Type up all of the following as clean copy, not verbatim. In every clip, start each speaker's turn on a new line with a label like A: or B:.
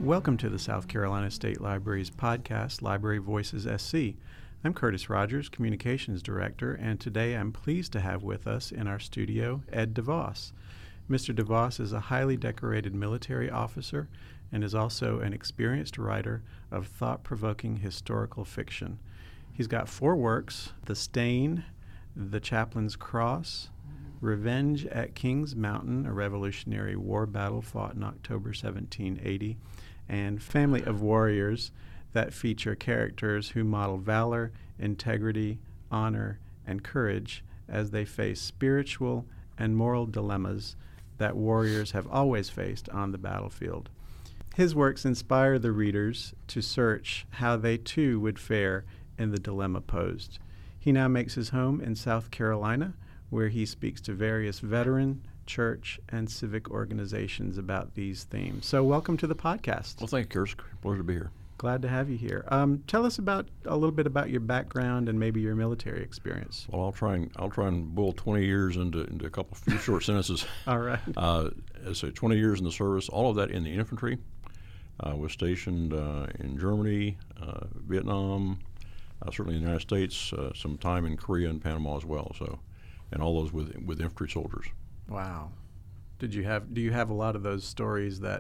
A: Welcome to the South Carolina State Library's podcast, Library Voices SC. I'm Curtis Rogers, Communications Director, and today I'm pleased to have with us in our studio Ed DeVos. Mr. DeVos is a highly decorated military officer and is also an experienced writer of thought-provoking historical fiction. He's got 4 works: The Stain, The Chaplain's Cross, Revenge at Kings Mountain, a Revolutionary War battle fought in October 1780, and Family of Warriors that feature characters who model valor, integrity, honor, and courage as they face spiritual and moral dilemmas that warriors have always faced on the battlefield. His works inspire the readers to search how they too would fare in the dilemma posed. He now makes his home in South Carolina, where he speaks to various veteran, church, and civic organizations about these themes. So welcome to the podcast.
B: Well, thank you, Curtis. Pleasure to be here.
A: Glad to have you here. Tell us a little bit about your background and maybe your military experience.
B: Well, I'll try and boil 20 years into a few short sentences.
A: All right.
B: So 20 years in the service, all of that in the infantry. Was stationed in Germany, Vietnam, certainly in the United States, some time in Korea and Panama as well. So, and all those with infantry soldiers.
A: Wow. Do you have a lot of those stories that,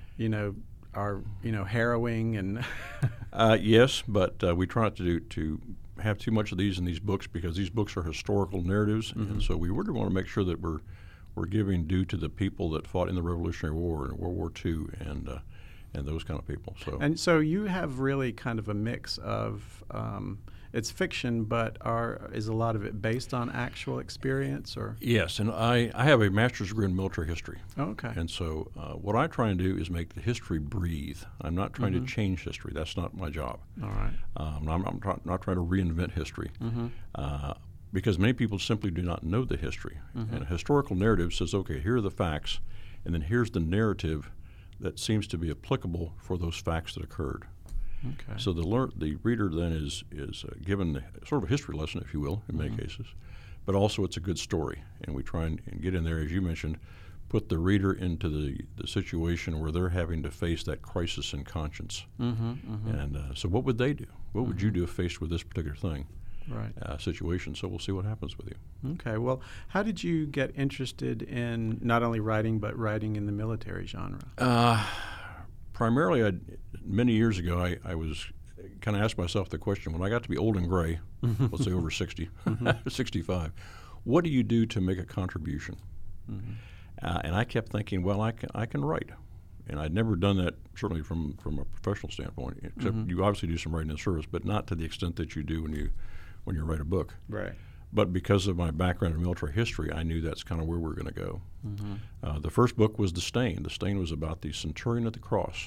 A: are harrowing and?
B: Yes, but we try not to have too much of these in these books because these books are historical narratives, and so we really want to make sure that we're giving due to the people that fought in the Revolutionary War and World War II and those kind of people.
A: So you have really kind of a mix of it's fiction, but is a lot of it based on actual experience, or?
B: Yes, and I have a master's degree in military history.
A: Oh, okay.
B: And so what I try and do is make the history breathe. I'm not trying to change history. That's not my job.
A: All right.
B: I'm not trying to reinvent history. Because many people simply do not know the history. And a historical narrative says, okay, here are the facts, and then here's the narrative that seems to be applicable for those facts that occurred.
A: Okay.
B: So the reader then is given sort of a history lesson, if you will, in many cases, but also it's a good story. And we try and get in there, as you mentioned, put the reader into the situation where they're having to face that crisis in conscience. And so what would they do? What would you do if faced with this particular thing?
A: Right.
B: Situation. So we'll see what happens with you.
A: Okay. Well, how did you get interested in not only writing, but writing in the military genre?
B: Primarily, many years ago, I was kind of asked myself the question, when I got to be old and gray, let's say over 60, 65, what do you do to make a contribution? And I kept thinking, well, I can write. And I'd never done that, certainly from a professional standpoint, except you obviously do some writing in service, but not to the extent that you do when you write a book.
A: Right.
B: But because of my background in military history, I knew that's kind of where we're going to go. The first book was The Stain. The Stain was about the centurion at the cross.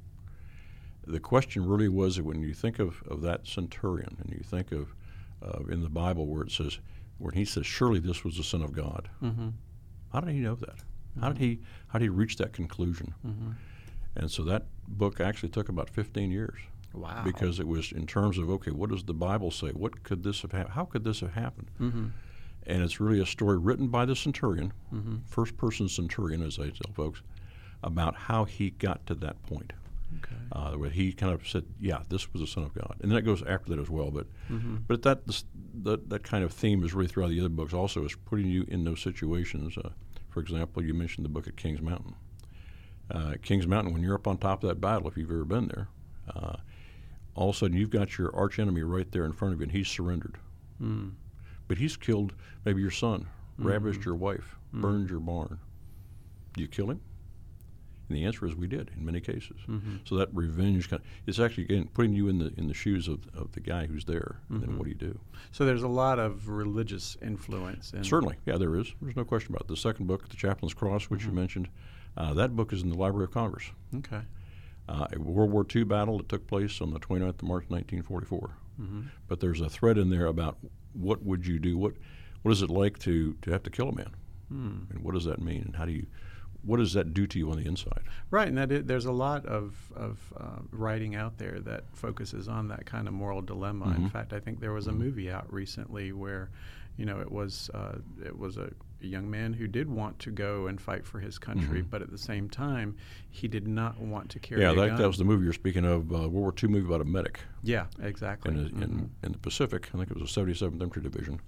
B: The question really was that when you think of that centurion, and you think of in the Bible where he says, surely this was the Son of God. How did he know that? How did he reach that conclusion? And so that book actually took about 15 years.
A: Wow.
B: Because it was in terms of, okay, what does the Bible say? What could this have happened? How could this have happened? And it's really a story written by the centurion, first-person centurion, as I tell folks, about how he got to that point.
A: Okay.
B: Where he kind of said, yeah, this was the Son of God. And then it goes after that as well. But that kind of theme is really throughout the other books also, is putting you in those situations. For example, you mentioned the book at Kings Mountain. Kings Mountain, when you're up on top of that battle, if you've ever been there, all of a sudden you've got your arch enemy right there in front of you, and he's surrendered. But he's killed maybe your son, ravished your wife, burned your barn. Do you kill him? And the answer is we did in many cases. So that revenge it's actually, again, putting you in the shoes of the guy who's there. And then what do you do?
A: So there's a lot of religious influence.
B: Certainly, yeah, there is. There's no question about it. The second book, The Chaplain's Cross, which you mentioned, that book is in the Library of Congress.
A: Okay.
B: A World War II battle that took place on the 29th of March, 1944. But there's a thread in there about what would you do? What is it like to have to kill a man? And what does that mean? And what does that do to you on the inside?
A: Right, and there's a lot of writing out there that focuses on that kind of moral dilemma. In fact, I think there was a movie out recently where, it was a a young man who did want to go and fight for his country, but at the same time, he did not want to carry a gun.
B: That was the movie you're speaking of, World War II movie about a medic.
A: Yeah, exactly.
B: In the Pacific, I think it was the 77th Infantry Division.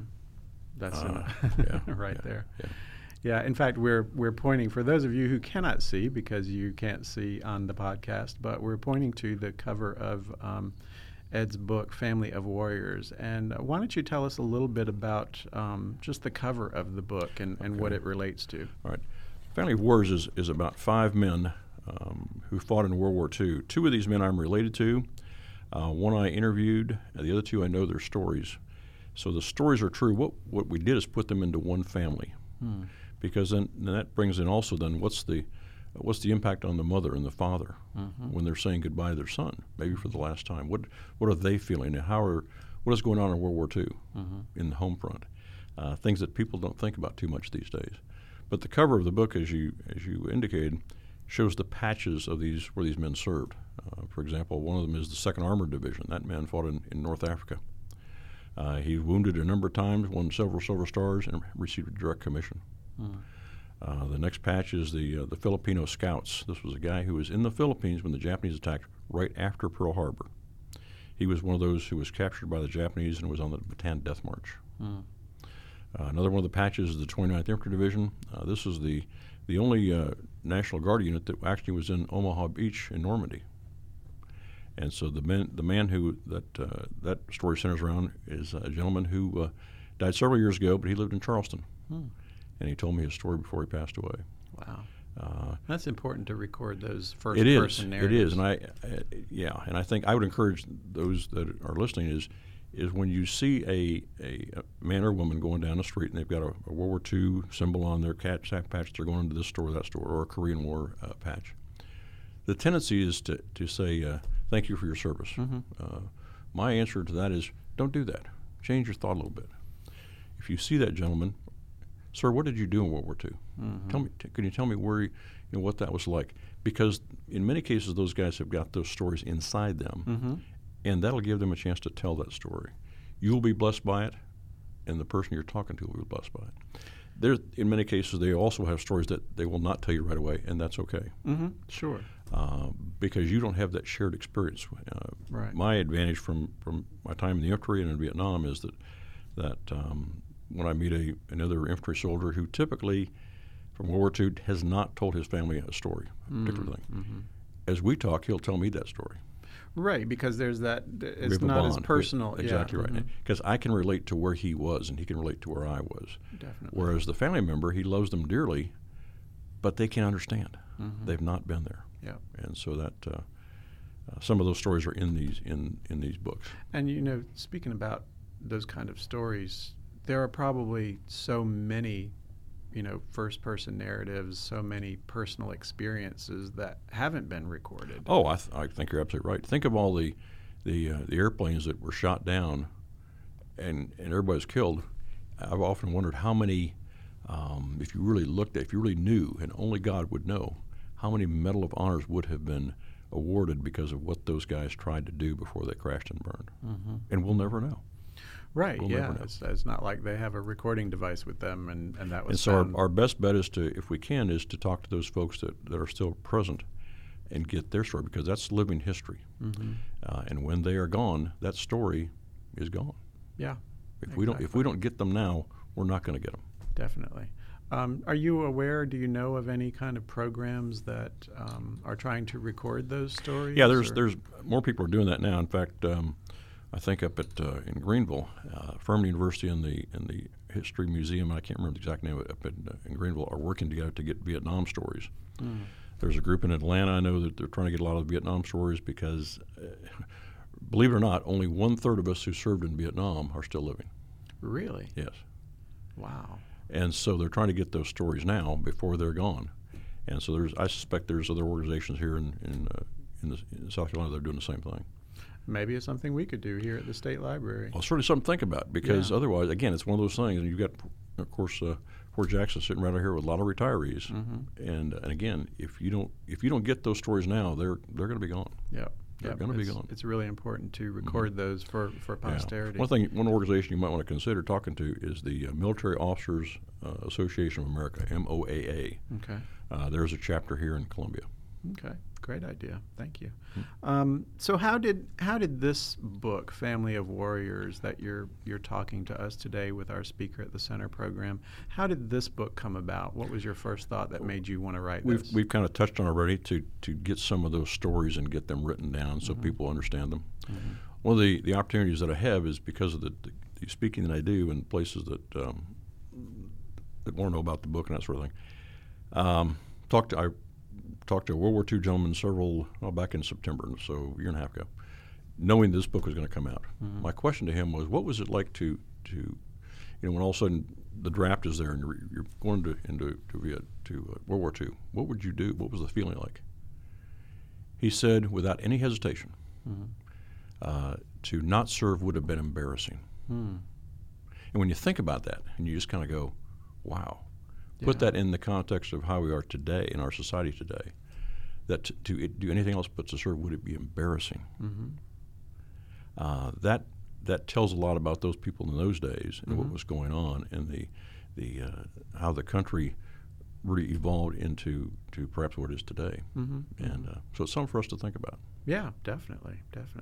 A: That's right there.
B: Yeah.
A: Yeah, in fact, we're pointing, for those of you who cannot see, because you can't see on the podcast, but we're pointing to the cover of Ed's book, Family of Warriors. And why don't you tell us a little bit about just the cover of the book and what it relates to?
B: All right. Family of Warriors is about 5 men who fought in World War II. 2 of these men I'm related to. One I interviewed, and the other 2 I know their stories. So the stories are true. What we did is put them into one family. Because then that brings in also then what's the impact on the mother and the father when they're saying goodbye to their son, maybe for the last time. What are they feeling, and what is going on in World War II in the home front? Things that people don't think about too much these days. But the cover of the book, as you indicated, shows the patches of where these men served. For example, one of them is the 2nd Armored Division. That man fought in North Africa. He wounded a number of times, won several Silver Stars, and received a direct commission. The next patch is the Filipino Scouts. This was a guy who was in the Philippines when the Japanese attacked right after Pearl Harbor. He was one of those who was captured by the Japanese and was on the Bataan Death March. Another one of the patches is the 29th Infantry Division. This is the only National Guard unit that actually was in Omaha Beach in Normandy. And so the man who that story centers around is a gentleman who died several years ago, but he lived in Charleston. And he told me his story before he passed away.
A: Wow. That's important to record those first-person narratives.
B: It is, and I think I would encourage those that are listening is when you see a man or woman going down the street and they've got a World War II symbol on their patch, they're going into this store, that store, or a Korean War patch. The tendency is to say, thank you for your service. My answer to that is, don't do that. Change your thought a little bit. If you see that gentleman, sir, what did you do in World War II? Can you tell me what that was like? Because in many cases, those guys have got those stories inside them, and that'll give them a chance to tell that story. You'll be blessed by it, and the person you're talking to will be blessed by it. In many cases, they also have stories that they will not tell you right away, and that's okay.
A: Sure.
B: Because you don't have that shared experience.
A: Right.
B: My advantage from my time in the infantry and in Vietnam is that when I meet another infantry soldier who typically, from World War II, has not told his family a story, a particular thing. As we talk, he'll tell me that story.
A: Right, because there's that, it's not as personal.
B: Exactly right. Because I can relate to where he was, and he can relate to where I was.
A: Definitely.
B: Whereas the family member, he loves them dearly, but they can't understand. They've not been there.
A: Yeah.
B: And so that some of those stories are in these books.
A: And, speaking about those kind of stories, there are probably so many, first-person narratives, so many personal experiences that haven't been recorded.
B: Oh, I think you're absolutely right. Think of all the airplanes that were shot down, and everybody's killed. I've often wondered how many, if you really knew, and only God would know, how many Medal of Honors would have been awarded because of what those guys tried to do before they crashed and burned. And we'll never know.
A: Right, yeah. It's not like they have a recording device with them, and that was.
B: And so our best bet is if we can, to talk to those folks that are still present and get their story, because that's living history. And when they are gone, that story is gone.
A: Yeah.
B: If we don't get them now, we're not going to get them.
A: Definitely. Are you aware? Do you know of any kind of programs that are trying to record those stories?
B: Yeah, there's more people are doing that now. In fact, I think up in Greenville, Furman University and the History Museum, I can't remember the exact name of it, up in Greenville, are working together to get Vietnam stories. There's a group in Atlanta, I know, that they're trying to get a lot of Vietnam stories because, believe it or not, only 1/3 of us who served in Vietnam are still living.
A: Really?
B: Yes.
A: Wow.
B: And so they're trying to get those stories now before they're gone. And so I suspect there's other organizations here in South Carolina that are doing the same thing.
A: Maybe it's something we could do here at the State Library.
B: Well, certainly something to think about, because otherwise, again, it's one of those things. And you've got, of course, Fort Jackson sitting right over here with a lot of retirees. And again, if you don't get those stories now, they're going to be gone.
A: Yeah,
B: They're going to be gone.
A: It's really important to record those for posterity.
B: Yeah. One organization you might want to consider talking to is the Military Officers Association of America, MOAA.
A: Okay.
B: There's a chapter here in Columbia.
A: Okay, great idea. Thank you. So how did this book, Family of Warriors, that you're talking to us today with our speaker at the center program, how did this book come about? What was your first thought that made you want to write this?
B: We've kind of touched on already to get some of those stories and get them written down so people understand them. One of the opportunities that I have is because of the speaking that I do in places that want to know about the book and that sort of thing. I talked to a World War II gentleman back in September, so a year and a half ago, knowing this book was going to come out. My question to him was, what was it like to when all of a sudden the draft is there and you're going to World War II? What would you do? What was the feeling like? He said, without any hesitation, to not serve would have been embarrassing. And when you think about that, and you just kind of go, wow. Put that in the context of how we are today in our society today, that to do anything else but to serve, would it be embarrassing? That tells a lot about those people in those days and what was going on, and the how the country really evolved into perhaps what it is today. And so it's something for us to think about.
A: Yeah, definitely.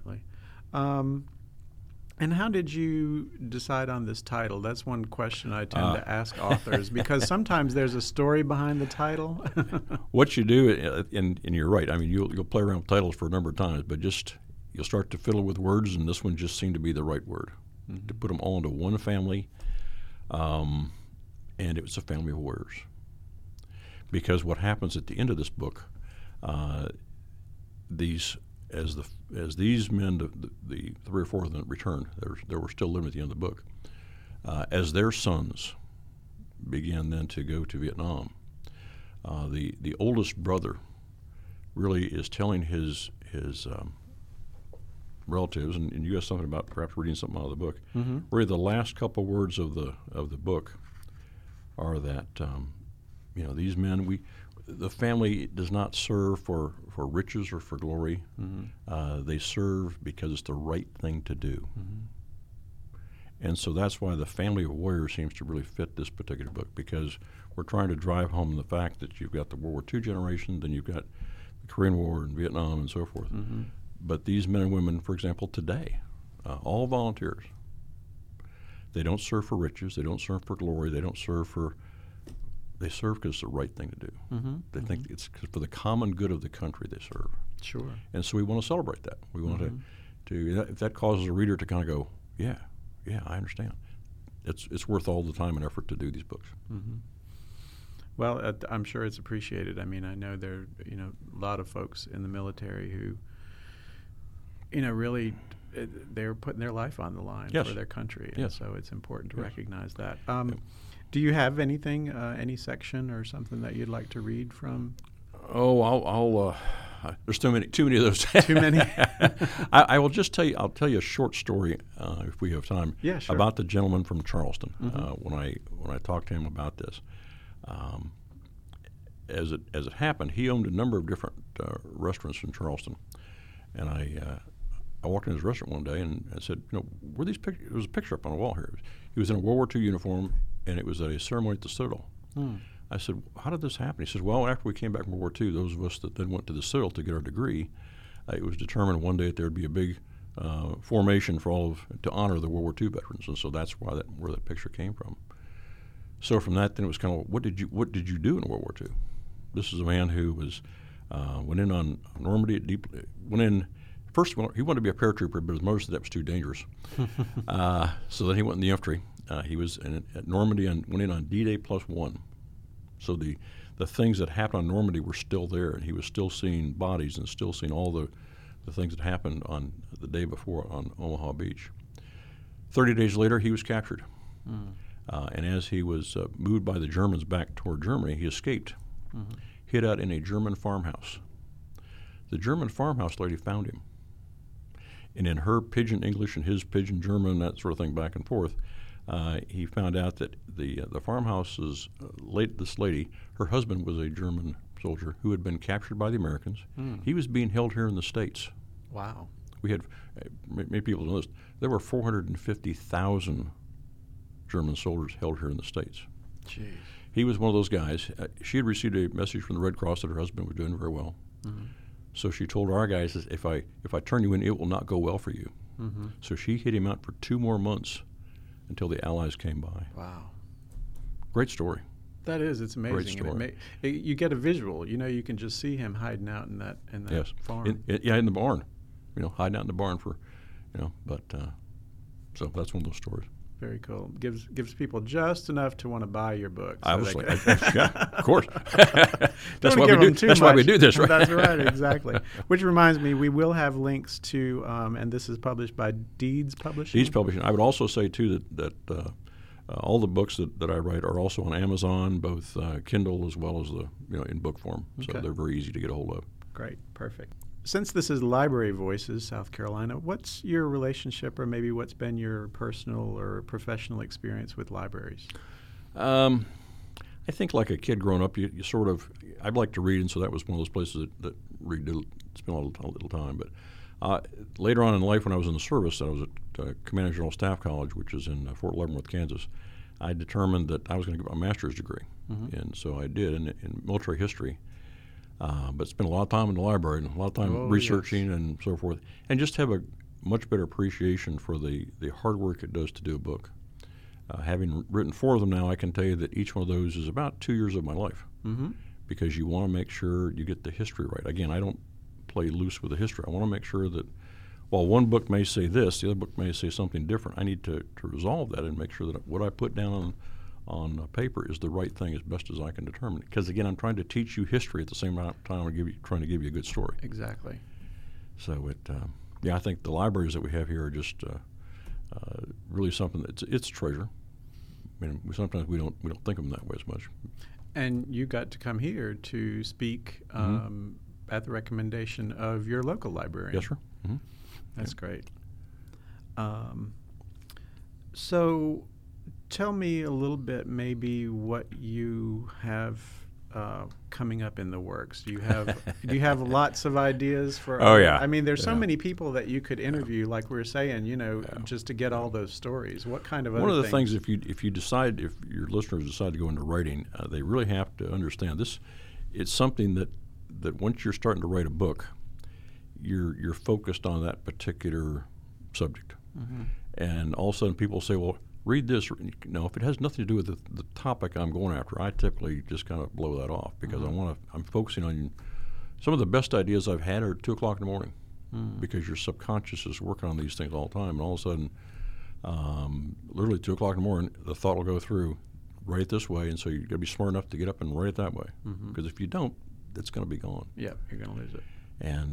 A: And how did you decide on this title? That's one question I tend to ask authors, because sometimes there's a story behind the title.
B: What you do, and you're right, I mean, you'll play around with titles for a number of times, but you'll start to fiddle with words, and this one just seemed to be the right word, to put them all into one family, and it was a family of warriors. Because what happens at the end of this book, as these men, the 3 or 4 of them returned, they were still living at the end of the book. As their sons began then to go to Vietnam, the oldest brother really is telling his relatives, and you have something about perhaps reading something out of the book. Really, the last couple words of the book are that these men, the family does not serve for riches or for glory. They serve because it's the right thing to do. And so that's why the Family of Warriors seems to really fit this particular book, because we're trying to drive home the fact that you've got the World War II generation, then you've got the Korean War and Vietnam and so forth. But these men and women, for example, today, all volunteers. They don't serve for riches. They don't serve for glory. They serve because it's the right thing to do. They think it's for the common good of the country they serve.
A: Sure.
B: And so we want to celebrate that. We want to if that causes a reader to kind of go, yeah, I understand. It's worth all the time and effort to do these books.
A: Well, I'm sure it's appreciated. I mean, I know there are a lot of folks in the military who really they're putting their life on the line for their country, and so it's important to recognize that. Do you have anything, any section or something that you'd like to read from?
B: Oh, I'll there's too many of those.
A: Too many.
B: I will just tell you. I'll tell you a short story if we have time.
A: Yeah, sure.
B: About the gentleman from Charleston. When I talked to him about this, as it happened, he owned a number of different restaurants in Charleston, and I walked in his restaurant one day and I said, were these pictures? There was a picture up on the wall here. He was in a World War II uniform, and it was at a ceremony at the Citadel. I said, how did this happen? He says, well, after we came back from World War II, those of us that then went to the Citadel to get our degree, it was determined one day that there would be a big formation to honor the World War II veterans, and so that's where that picture came from. So from that, then it was kind of, what did you do in World War II? This is a man who went in on Normandy. First, he wanted to be a paratrooper, but his mother said that was too dangerous. So then he went in the infantry. He was at Normandy and went in on D-Day +1. So the things that happened on Normandy were still there, and he was still seeing bodies and still seeing all the things that happened on the day before on Omaha Beach. 30 days later, he was captured. And as he was moved by the Germans back toward Germany, he escaped, hid out in a German farmhouse. The German farmhouse lady found him. And in her pidgin English and his pidgin German, that sort of thing back and forth, he found out that the farmhouse's this lady, her husband was a German soldier who had been captured by the Americans. He was being held here in the States.
A: Wow.
B: We had, many people don't know this, there were 450,000 German soldiers held here in the States.
A: Jeez.
B: He was one of those guys. She had received a message from the Red Cross that her husband was doing very well.
A: Mm-hmm.
B: So she told our guys, if I turn you in, it will not go well for you.
A: Mm-hmm.
B: So she hid him out for 2 more months until the Allies came by.
A: Wow.
B: Great story.
A: That is. It's amazing.
B: Great story.
A: You get a visual. You can just see him hiding out in that
B: Yes.
A: farm.
B: In the barn. Hiding out in the barn for, but so that's one of those stories.
A: Very cool. Gives people just enough to want to buy your book. So
B: Obviously. Yeah, of course. That's
A: why
B: we do this, right?
A: That's right, exactly. Which reminds me, we will have links to, and this is published by Deeds Publishing.
B: Deeds Publishing. I would also say, too, that all the books that I write are also on Amazon, both Kindle as well as in book form. So
A: Okay.
B: they're very easy to get a hold of.
A: Great. Perfect. Since this is Library Voices, South Carolina, what's your relationship, or maybe what's been your personal or professional experience with libraries?
B: I think like a kid growing up, you sort of, I'd like to read, and so that was one of those places that read spent a little time. But later on in life, when I was in the service, I was at Command General Staff College, which is in Fort Leavenworth, Kansas. I determined that I was going to get my master's degree, and so I did in military history. But spent a lot of time in the library and a lot of time researching and so forth, and just have a much better appreciation for the hard work it does to do a book. Having written 4 of them now, I can tell you that each one of those is about 2 years of my life, because you want to make sure you get the history right. Again, I don't play loose with the history. I want to make sure that while one book may say this, the other book may say something different. I need to resolve that and make sure that what I put down on paper is the right thing as best as I can determine. Because again, I'm trying to teach you history at the same time I'm trying to give you a good story.
A: Exactly.
B: So I think the libraries that we have here are just really something it's a treasure. I mean, sometimes we don't think of them that way as much.
A: And you got to come here to speak at the recommendation of your local librarian.
B: Yes, sir. Mm-hmm.
A: That's great. So tell me a little bit, maybe what you have coming up in the works. Do you have lots of ideas for?
B: Oh yeah.
A: I mean, there's so many people that you could interview, like we were saying, just to get all those stories. What kind of
B: one
A: other
B: of the things, if your listeners decide to go into writing, they really have to understand this. It's something that once you're starting to write a book, you're focused on that particular subject, and all of a sudden people say, well, read this. If it has nothing to do with the topic I'm going after, I typically just kind of blow that off, because I'm focusing on some of the best ideas I've had are at 2 o'clock in the morning, because your subconscious is working on these things all the time, and all of a sudden, literally 2 o'clock in the morning, the thought will go through, write it this way, and so you've got to be smart enough to get up and write it that way, because if you don't, it's going to be gone.
A: Yeah, you're going to lose it.
B: And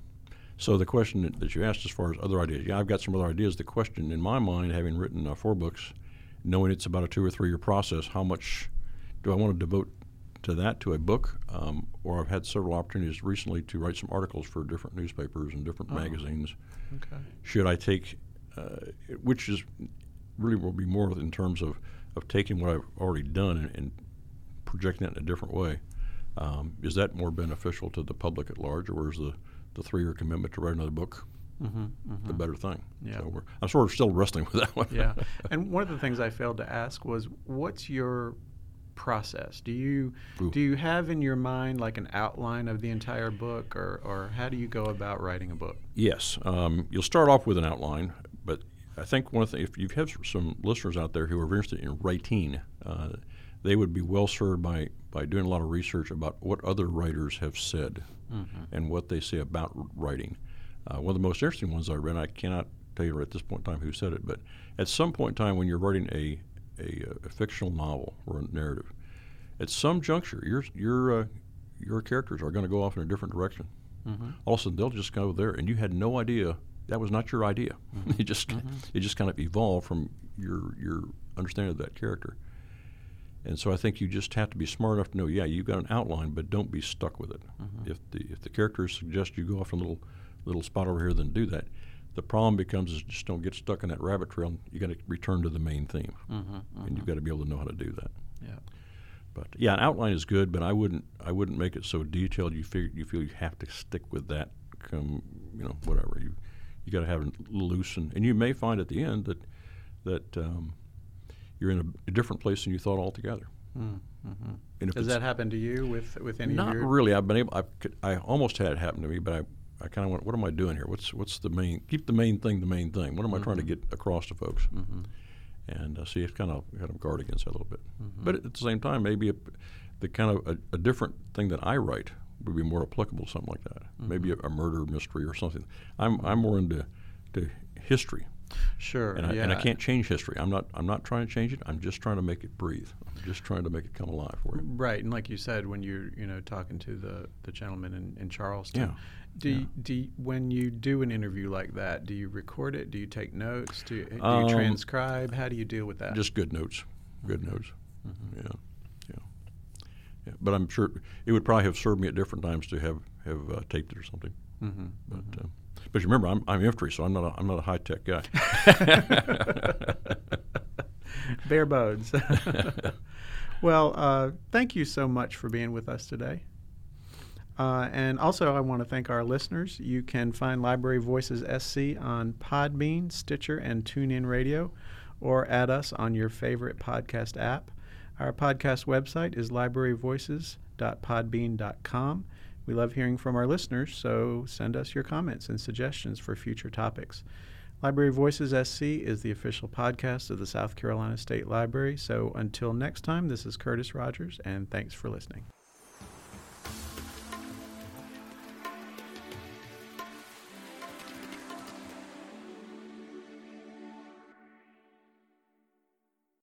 B: so the question that you asked as far as other ideas, I've got some other ideas. The question in my mind, having written 4 books, knowing it's about a 2 or 3 year process, how much do I want to devote to a book? Or I've had several opportunities recently to write some articles for different newspapers and different magazines.
A: Okay.
B: Should I take, which is really will be more in terms of taking what I've already done and projecting it in a different way. Is that more beneficial to the public at large, or is the 3-year commitment to write another book the better thing?
A: Yeah.
B: So I'm sort of still wrestling with that one.
A: Yeah. And one of the things I failed to ask was, what's your process? Do you have in your mind like an outline of the entire book, or how do you go about writing a book?
B: Yes. You'll start off with an outline, but I think one of the things, if you have some listeners out there who are very interested in writing, they would be well served by doing a lot of research about what other writers have said and what they say about writing. One of the most interesting ones I read, I cannot tell you right at this point in time who said it, but at some point in time when you're writing a fictional novel or a narrative, at some juncture your characters are going to go off in a different direction. All of a sudden they'll just go there, and you had no idea that was not your idea. It just kind of evolved from your understanding of that character. And so I think you just have to be smart enough to know, you've got an outline, but don't be stuck with it. If the characters suggest you go off a little spot over here, then do that. The problem becomes is just don't get stuck in that rabbit trail. And you got to return to the main theme, and you've got to be able to know how to do that.
A: Yeah.
B: But an outline is good, but I wouldn't make it so detailed you feel you have to stick with that whatever. You got to have it loose, and you may find at the end that you're in a different place than you thought altogether.
A: Mm-hmm.
B: And
A: Does that happen to you with any?
B: Not
A: of your...
B: really. I've been able. I almost had it happen to me, but I kind of went, what am I doing here? What's the main? Keep the main thing the main thing. What am I trying to get across to folks?
A: Mm-hmm.
B: And see, it's kind of guard against that a little bit.
A: Mm-hmm.
B: But at the same time, maybe the kind of a different thing that I write would be more applicable to something like that.
A: Mm-hmm.
B: Maybe a murder mystery or something. I'm more into history.
A: Sure.
B: And I can't change history. I'm not trying to change it. I'm just trying to make it breathe. I'm just trying to make it come alive for you.
A: Right. And like you said, when you're talking to the gentleman in Charleston, when you do an interview like that, do you record it? Do you take notes? Do you transcribe? How do you deal with that?
B: Just good notes. Good notes.
A: Mm-hmm.
B: Yeah. But I'm sure it would probably have served me at different times to have taped it or something.
A: Mm-hmm.
B: But you remember, I'm infantry, so I'm not a high tech guy.
A: Bare bones. Well, thank you so much for being with us today. And also, I want to thank our listeners. You can find Library Voices SC on Podbean, Stitcher, and TuneIn Radio, or at us on your favorite podcast app. Our podcast website is libraryvoices.podbean.com. We love hearing from our listeners, so send us your comments and suggestions for future topics. Library Voices SC is the official podcast of the South Carolina State Library. So until next time, this is Curtis Rogers, and thanks for listening.